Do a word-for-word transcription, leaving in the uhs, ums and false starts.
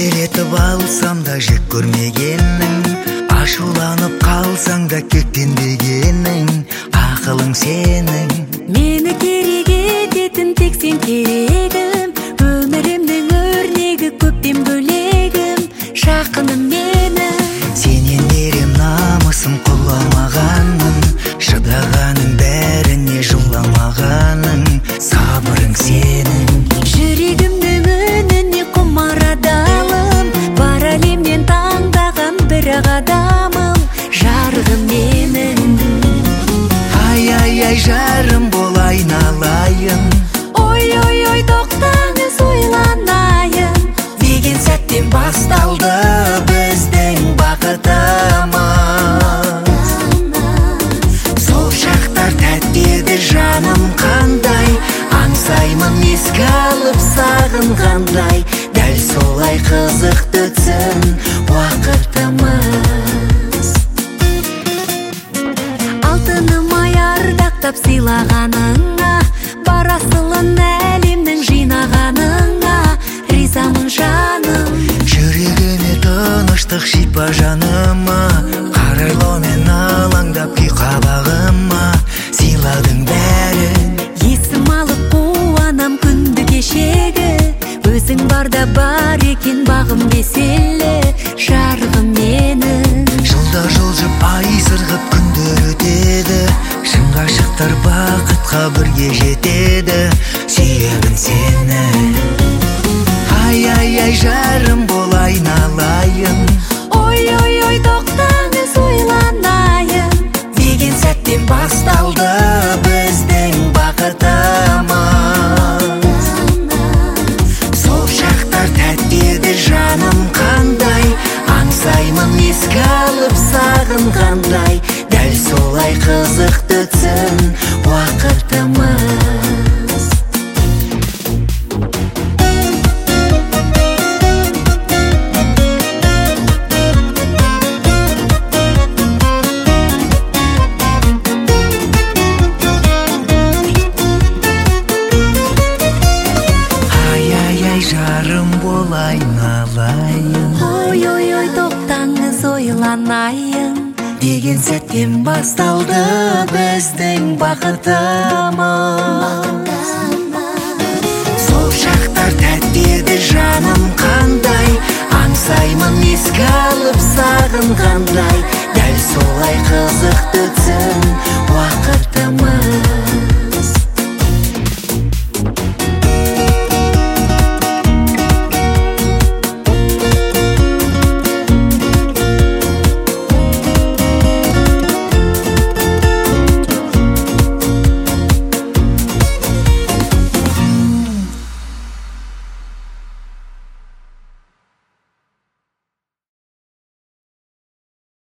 еркелетіп алсам да жек көрмегенің, ашуланып қалсаң да кектенбегенің, ақылың сенің. Мені керек ететін тек сен керегім, өмірімнің өрнегі көптен бөлегім, жақыным менің. Сенен ерем намысым құламағаның, шыдағаның бәріне жұламағаның, сабырың сенің. Жүрегімнің үніне құмар адалым, бар әлемнен таңдаған бір адамым, жарығым менің. Ай, ай, ай, жарым бол айналайын. Ой, ой, ой, тоқтаңыз ойланайын. Деген сәттен басталды біздің бақытымыз. Сол шақтар тәтті еді жаным қандай, аңсаймын еске алып сағынғандай. Дәл солай қызықты өтсін уақытымыз. Алтыным-ай ардақтап сыйлағаныңа, бар асылын әлемнің жинағаныңа, ризамын жаным. Жүрегіме тыныштық шипа жаныма, қарайлаумен алаңдап күй қабағыма, сыйладың бәрін. Есім алып қуанам күнді кешегі, өзің барда бар екен бағым беселі, жарығым менің. Жылдар жылжып ай сырғып күндер өтеді, шын ғашықтар бақытқа бірге жетеді, сүйемін сені. Ай, ай, ай, жарым бол айналайын. Ой, ой, ой, тоқтаңыз ойланайын. Деген сәттен басталды біздің бақытымыз. Сол шақтар тәтті еді жаным қандай, аңсаймын еске алып сағынғандай. Дәл солай қызықты өтсін уақытымыз. Жарым бол айналайын. Ой, ой, ой, тоқтаңыз ойланайын. Деген сәттен басталды біздің бақытымыз. Сол шақтар тәтті еді жаным қандай,